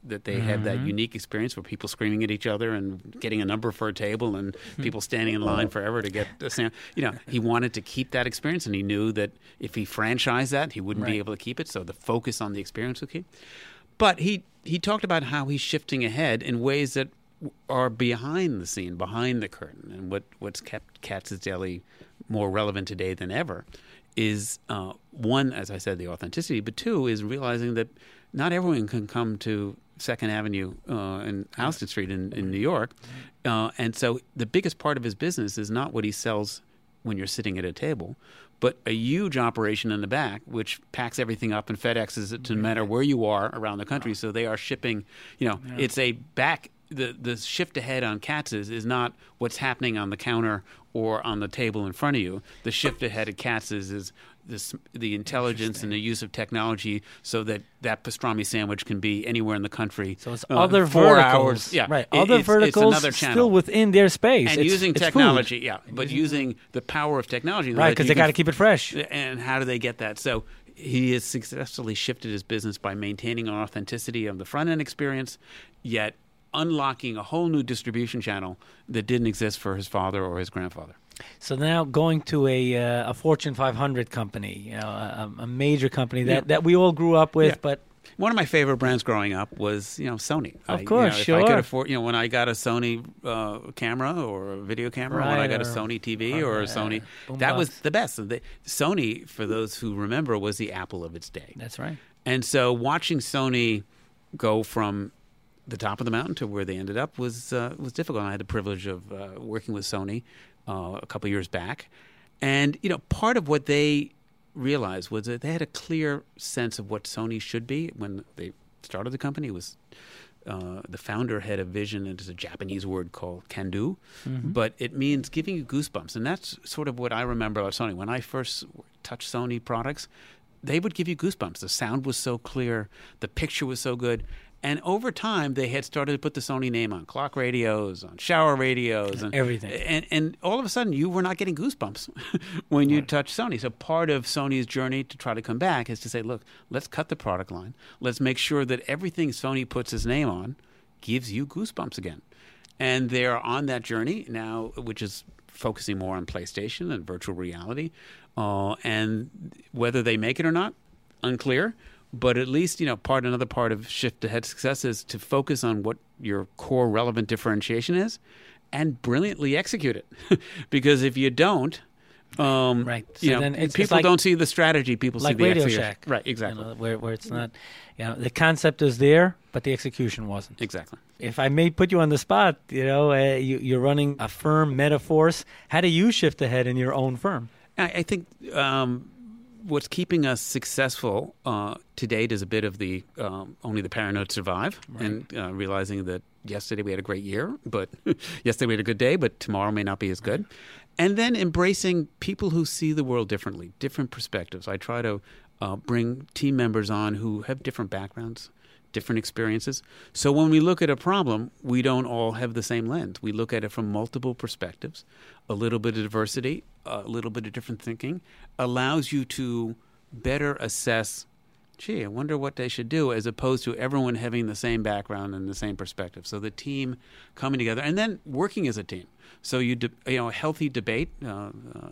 that they have that unique experience where people screaming at each other and getting a number for a table and people standing in line forever to get a sound. You know, he wanted to keep that experience, and he knew that if he franchised that, he wouldn't Right. be able to keep it. So the focus on the experience would keep. But he he talked about how he's shifting ahead in ways that are behind the scene, behind the curtain, and what what's kept Katz's Deli more relevant today than ever is uh, one, as I said, the authenticity, but two is realizing that not everyone can come to Second Avenue uh, and Houston Street in, in New York. Uh, and so the biggest part of his business is not what he sells when you're sitting at a table, but a huge operation in the back, which packs everything up and FedExes it to no matter where you are around the country. So they are shipping, you know, yeah. it's a back, the, the shift ahead on Katz's is not what's happening on the counter or on the table in front of you. The shift ahead at Katz's is this, the intelligence and the use of technology so that that pastrami sandwich can be anywhere in the country. So it's uh, other four verticals. Hours. Yeah, right. It, other it's, verticals it's another channel. Still within their space. And it's, using it's technology, food. yeah, but using the power of technology. Right, because they got to keep it fresh. And how do they get that? So he has successfully shifted his business by maintaining an authenticity of the front-end experience, yet unlocking a whole new distribution channel that didn't exist for his father or his grandfather. So now going to a uh, a Fortune five hundred company, you know, a, a major company that, Yeah. that we all grew up with, Yeah. but one of my favorite brands growing up was, you know, Sony. Of I, course, you know, sure. If I could afford, you know, when I got a Sony uh, camera or a video camera, when I Right, got a or- Sony T V or, or, a uh, Sony, boombox. that was the best. So the, Sony, for those who remember, was the Apple of its day. that's right. And so watching Sony go from the top of the mountain to where they ended up was uh, was difficult. I had the privilege of uh, working with Sony uh, a couple years back. And, you know, part of what they realized was that they had a clear sense of what Sony should be when they started the company. It was uh, the founder had a vision, and it's a Japanese word called can-do, Mm-hmm. but it means giving you goosebumps. And that's sort of what I remember about Sony. When I first touched Sony products, they would give you goosebumps. The sound was so clear. The picture was so good. And over time, they had started to put the Sony name on clock radios, on shower radios, and Everything. And, and all of a sudden, you were not getting goosebumps when you touched Sony. So part of Sony's journey to try to come back is to say, look, let's cut the product line. Let's make sure that everything Sony puts his name on gives you goosebumps again. And they're on that journey now, which is focusing more on PlayStation and virtual reality. Uh, and whether they make it or not, unclear. But at least, you know, part another part of Shift Ahead success is to focus on what your core relevant differentiation is and brilliantly execute it. Because if you don't, um, Right. So you know, then it's- it's people like- don't see the strategy, people Like see the Radio execution. Shack. Right, exactly. You know, where, where it's not, you know, the concept is there, but the execution wasn't. Exactly. If I may put you on the spot, you know, uh, you, you're running a firm, Metaforce. How do you shift ahead in your own firm? I, I think um, what's keeping us successful uh, to date is a bit of the um, only the paranoid survive, right. and uh, realizing that yesterday we had a great year, but yesterday we had a good day, but tomorrow may not be as good. And then embracing people who see the world differently, different perspectives. I try to uh, bring team members on who have different backgrounds, different experiences. So when we look at a problem, we don't all have the same lens. We look at it from multiple perspectives. A little bit of diversity, a little bit of different thinking allows you to better assess, gee, I wonder what they should do, as opposed to everyone having the same background and the same perspective. So the team coming together and then working as a team. So you, de- you know, a healthy debate, uh, uh,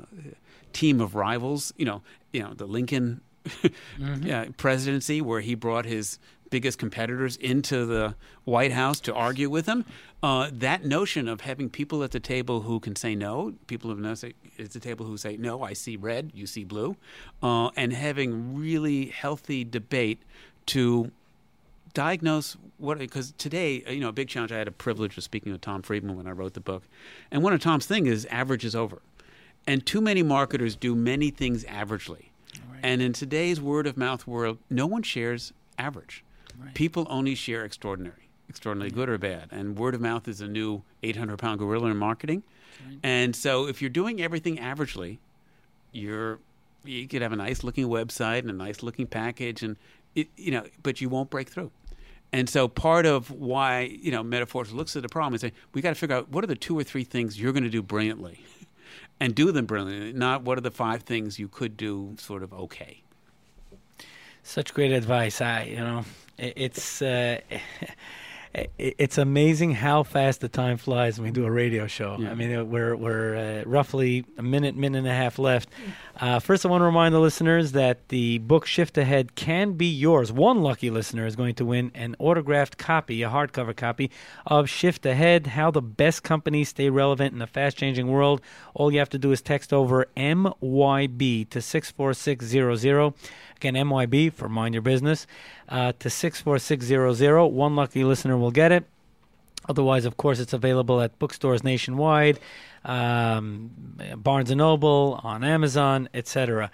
team of rivals, you know, you know, the Lincoln mm-hmm. yeah, presidency, where he brought his biggest competitors into the White House to argue with him. Uh, that notion of having people at the table who can say no, people at the table who say, no, I see red, you see blue, uh, and having really healthy debate to diagnose what, because today, you know, a big challenge, I had a privilege of speaking with Tom Friedman when I wrote the book. And one of Tom's things is average is over. And too many marketers do many things averagely. Right. And in today's word of mouth world, no one shares average. Right. People only share extraordinary, extraordinarily good or bad. And word of mouth is a new eight hundred pound gorilla in marketing. Right. And so if you're doing everything averagely, you're you could have a nice looking website and a nice looking package, and it, you know, but you won't break through. And so part of why, you know, Metaforce looks at the problem is saying, we got to figure out what are the two or three things you're going to do brilliantly and do them brilliantly, not what are the five things you could do sort of okay. Such great advice. I, you know, it's uh, it's amazing how fast the time flies when we do a radio show. Yeah. I mean, we're we're uh, roughly a minute, minute and a half left. Uh, first, I want to remind the listeners that the book Shift Ahead can be yours. One lucky listener is going to win an autographed copy, a hardcover copy of Shift Ahead, How the Best Companies Stay Relevant in a Fast-Changing World. All you have to do is text over M Y B to six four six zero zero. Again, M Y B for Mind Your Business, uh, to six four six zero zero. One lucky listener will get it. Otherwise, of course, it's available at bookstores nationwide, um, Barnes and Noble, on Amazon, et cetera.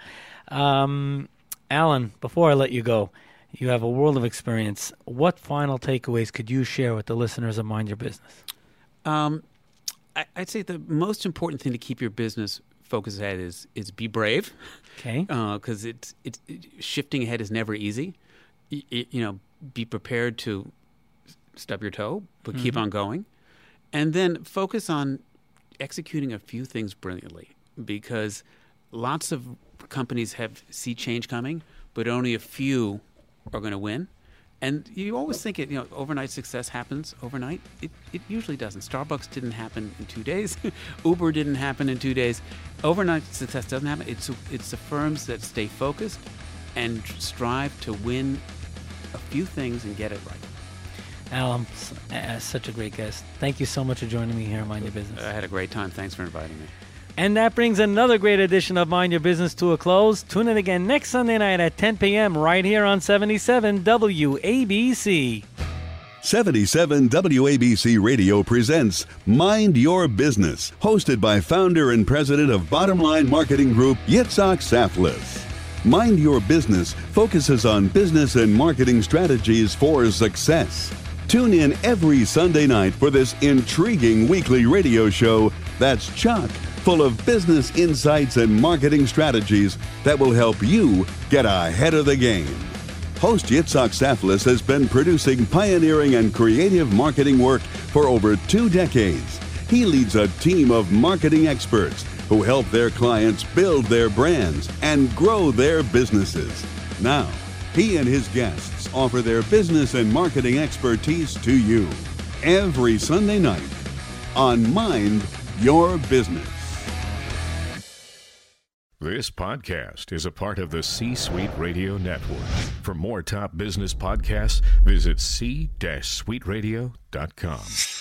Um, Alan, before I let you go, you have a world of experience. What final takeaways could you share with the listeners of Mind Your Business? Um, I, I'd say the most important thing to keep your business focused ahead is is be brave. Okay. Because uh, it's it's it, shifting ahead is never easy. Y- it, you know, be prepared to stub your toe, but mm-hmm. keep on going, and then focus on executing a few things brilliantly. Because lots of companies have see change coming, but only a few are going to win. And you always think it, you know, overnight success happens overnight. It it usually doesn't. Starbucks didn't happen in two days. Uber didn't happen in two days. Overnight success doesn't happen. It's it's the firms that stay focused and strive to win a few things and get it right. Alan, uh, such a great guest. Thank you so much for joining me here on Mind Your Business. I had a great time. Thanks for inviting me. And that brings another great edition of Mind Your Business to a close. Tune in again next Sunday night at ten p.m. right here on seventy-seven W A B C. seventy-seven W A B C Radio presents Mind Your Business, hosted by founder and president of Bottom Line Marketing Group, Yitzhak Saflis. Mind Your Business focuses on business and marketing strategies for success. Tune in every Sunday night for this intriguing weekly radio show that's chock full of business insights and marketing strategies that will help you get ahead of the game. Host Yitzhak Saflis has been producing pioneering and creative marketing work for over two decades. He leads a team of marketing experts who help their clients build their brands and grow their businesses. Now, he and his guests offer their business and marketing expertise to you every Sunday night on Mind Your Business. This podcast is a part of the C-Suite Radio Network. For more top business podcasts, visit c suite radio dot com.